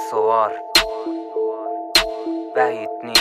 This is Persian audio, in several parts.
سوار وحید نی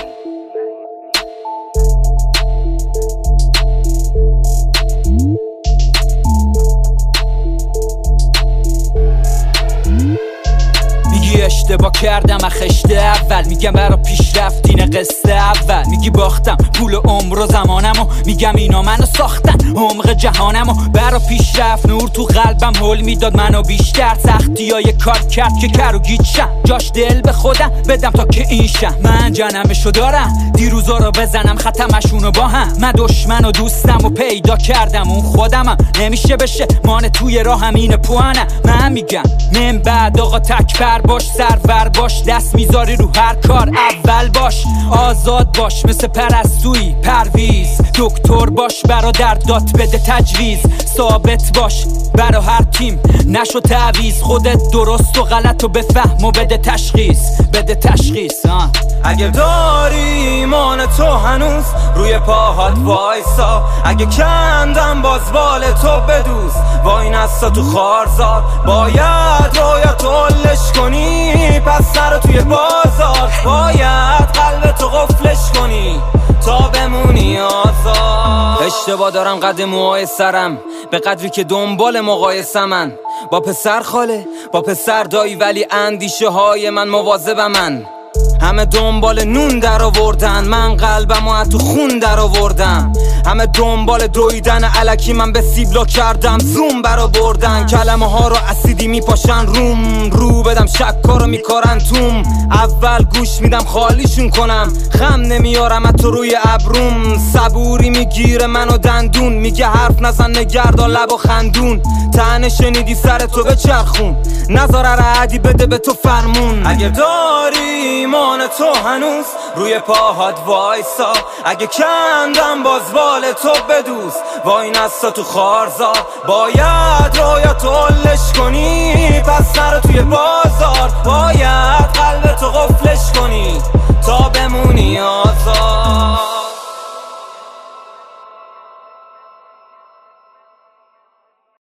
میگی اشتباه کردم خشته اول، میگم برا پیشرفت اینه قصه اول. میگی باختم پول عمر و زمانمو، میگم اینا منو ساختن عمق جهانمو. برا پیشرفت نور تو قلبم هل میداد منو بیشتر. سختیای کار کرد که کر و گیج شم، جاش دل به خودم بدم تا که این شم. من جنمشو دارم دیروزا رو بزنم ختمشونو با هم. من دشمن و دوستم و پیدا کردم اون خودمم. نمیشه بشه مان توی راه همین پوانم. من میگم من بعد آقا تکبر باش، سرور باش، دست میذاری رو هر کار اول باش. آزاد باش مثل پرستویی پرویز، دکتر باش برادر داد بده تجویز. ثابت باش برا هر تیم نشو تعویز. خودت درست و غلط و بفهم و بده تشخیص، بده تشخیص. اگه داری ایمان تو هنوز روی پاهات وایسا. اگه کندم باز بال تو بدوز، وای نستا تو خارزار. باید رویت قلش کنی پس سر توی بازار. باید قلب تو قفلش کنی تا بمونی آزاد. اشتباه دارم قد موهای سرم به قدری که دنبال مقایسه من با پسر خاله با پسر دایی، ولی اندیشه های من مواظبم. همه دنبال نون در آوردن، من قلبمو از تو خون در آوردم. همه دنبال دویدن الکی، من به سیبلا کردم زوم برا بردن. کلمه ها رو اسیدی میپاشن روم، رو بدم شکا رو میکارن توم. اول گوش میدم خالیشون کنم، خم نمیارم از تو روی ابروم. صبوری میگیره منو دندون، میگه حرف نزن نگردان لب و خندون. تنه شنیدی سر تو به چرخون، نذار رعدی بده به تو فرمون. اگه داری ایمان تو هنوز روی پاهات وایسا. اگه کندم باز بال تو بدوز، وای نستا تو خارزار. باید رویت قلش کنی پس سر توی بازار. باید قلب تو قفلش کنی تا بمونی آزاد.